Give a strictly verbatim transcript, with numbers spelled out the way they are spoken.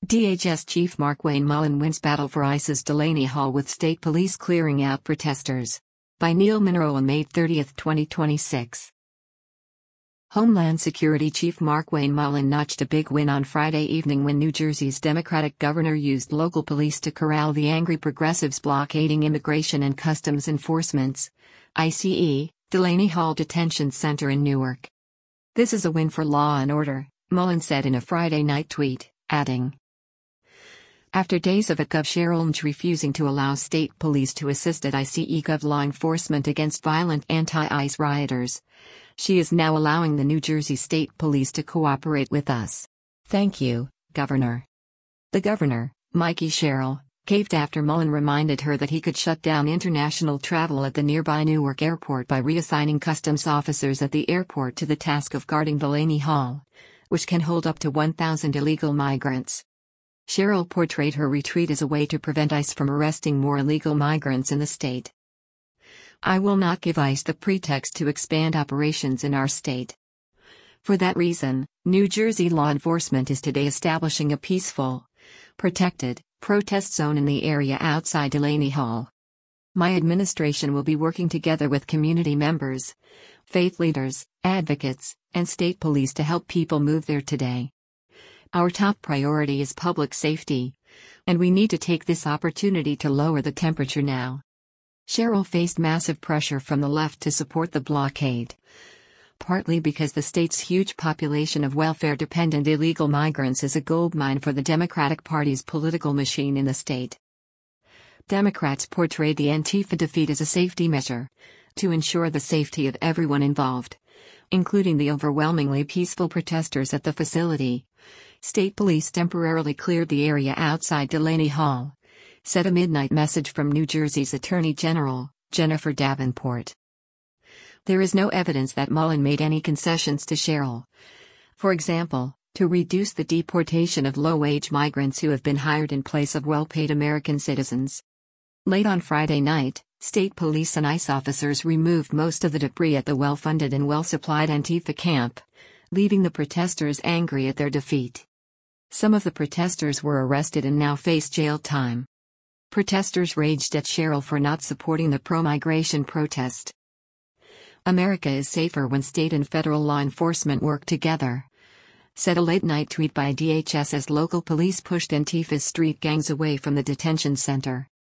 D H S Chief Markwayne Mullin wins battle for ICE's Delaney Hall with state police clearing out protesters. By Neil Munro on May thirtieth, twenty twenty-six. Homeland Security Chief Markwayne Mullin notched a big win on Friday evening when New Jersey's Democratic governor used local police to corral the angry progressives blockading Immigration and Customs Enforcement's ICE Delaney Hall Detention Center in Newark. "This is a win for law and order," Mullin said in a Friday night tweet, adding, "After days of a Gov Cheryl refusing to allow state police to assist at ICE Gov law enforcement against violent anti-ICE rioters, she is now allowing the New Jersey State Police to cooperate with us. Thank you, Governor." The governor, Mikey Sherrill, caved after Mullin reminded her that he could shut down international travel at the nearby Newark airport by reassigning customs officers at the airport to the task of guarding Delaney Hall, which can hold up to one thousand illegal migrants. Sherrill portrayed her retreat as a way to prevent ICE from arresting more illegal migrants in the state. "I will not give ICE the pretext to expand operations in our state. For that reason, New Jersey law enforcement is today establishing a peaceful, protected, protest zone in the area outside Delaney Hall. My administration will be working together with community members, faith leaders, advocates, and state police to help people move there today. Our top priority is public safety, and we need to take this opportunity to lower the temperature now." Sherrill faced massive pressure from the left to support the blockade, partly because the state's huge population of welfare-dependent illegal migrants is a goldmine for the Democratic Party's political machine in the state. Democrats portrayed the Antifa defeat as a safety measure, to ensure the safety of everyone involved, including the overwhelmingly peaceful protesters at the facility. State police temporarily cleared the area outside Delaney Hall, said a midnight message from New Jersey's Attorney General, Jennifer Davenport. There is no evidence that Mullin made any concessions to Sherrill. For example, to reduce the deportation of low-wage migrants who have been hired in place of well-paid American citizens. Late on Friday night, state police and ICE officers removed most of the debris at the well-funded and well-supplied Antifa camp, leaving the protesters angry at their defeat. Some of the protesters were arrested and now face jail time. Protesters raged at Sherrill for not supporting the pro-migration protest. "America is safer when state and federal law enforcement work together," said a late-night tweet by D H S as local police pushed Antifa's street gangs away from the detention center.